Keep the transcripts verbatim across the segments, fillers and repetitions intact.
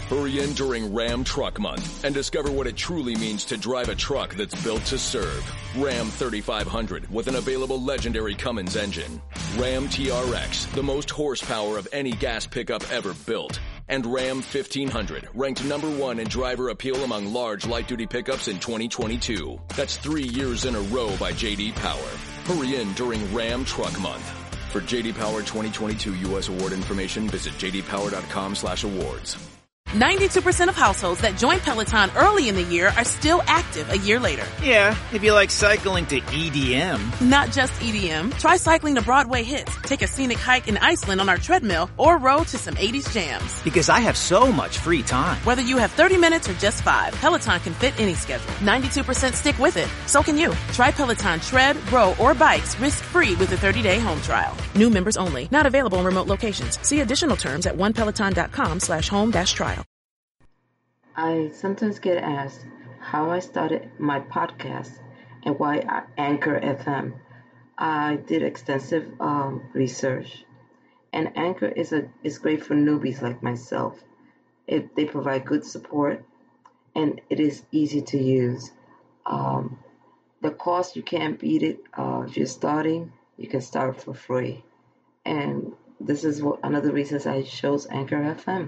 Hurry in during Ram Truck Month and discover what it truly means to drive a truck that's built to serve. Ram thirty-five hundred with an available legendary Cummins engine. Ram T R X, the most horsepower of any gas pickup ever built. And Ram fifteen hundred, ranked number one in driver appeal among large light-duty pickups in twenty twenty-two. That's three years in a row by J D Power. Hurry in during Ram Truck Month. For J D Power twenty twenty-two U S award information, visit j d power dot com slash awards. ninety-two percent of households that join Peloton early in the year are still active a year later. Yeah, if you like cycling to E D M. Not just E D M. Try cycling to Broadway hits, take a scenic hike in Iceland on our treadmill, or row to some eighties jams. Because I have so much free time. Whether you have thirty minutes or just five, Peloton can fit any schedule. ninety-two percent stick with it. So can you. Try Peloton tread, row, or bikes risk-free with a thirty-day home trial. New members only. Not available in remote locations. See additional terms at onepeloton.com slash home dash trial. I sometimes get asked how I started my podcast and why I Anchor F M. I did extensive um, research, and Anchor is a is great for newbies like myself. It, they provide good support, and it is easy to use. Um, the cost, you can't beat it. Uh, if you're starting, you can start for free, and this is what, one of the reasons I chose Anchor F M.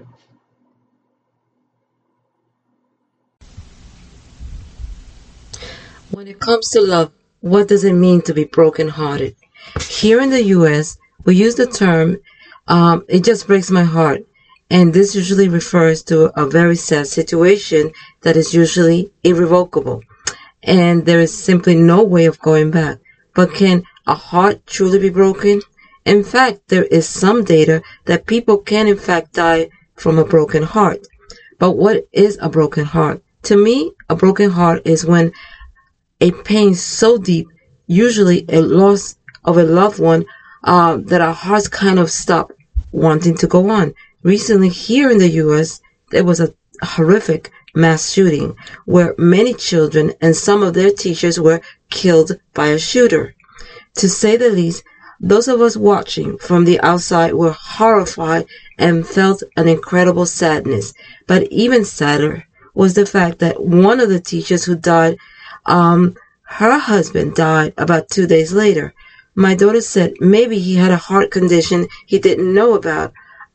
When it comes to love, what does it mean to be brokenhearted? Here in the U S, we use the term, um, it just breaks my heart. And this usually refers to a very sad situation that is usually irrevocable. And there is simply no way of going back. But can a heart truly be broken? In fact, there is some data that people can in fact die from a broken heart. But what is a broken heart? To me, a broken heart is when a pain so deep, usually a loss of a loved one, uh, that our hearts kind of stop wanting to go on. Recently, here in the U S, there was a horrific mass shooting where many children and some of their teachers were killed by a shooter. To say the least, those of us watching from the outside were horrified and felt an incredible sadness. But even sadder was the fact that one of the teachers who died Um, her husband died about two days later. My daughter said maybe he had a heart condition he didn't know about.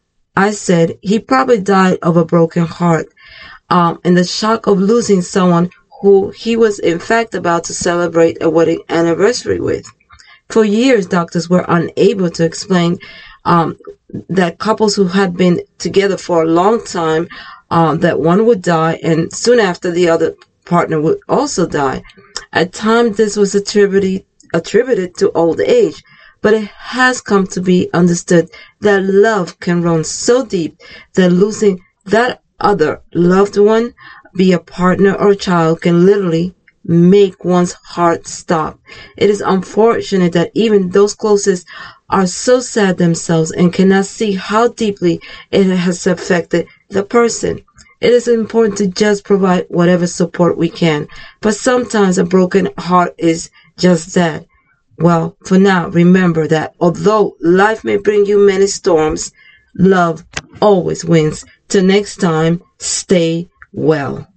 I said he probably died of a broken heart, um, and the shock of losing someone who he was in fact about to celebrate a wedding anniversary with. For years, doctors were unable to explain um, that couples who had been together for a long time, um, that one would die and soon after the other partner would also die. At times this was attributed attributed to old age, but it has come to be understood that love can run so deep that losing that other loved one, be a partner or child, can literally make one's heart stop. It is unfortunate that even those closest are so sad themselves and cannot see how deeply it has affected the person. It is important to just provide whatever support we can, but sometimes a broken heart is just that. Well, for now, remember that although life may bring you many storms, love always wins. Till next time, stay well.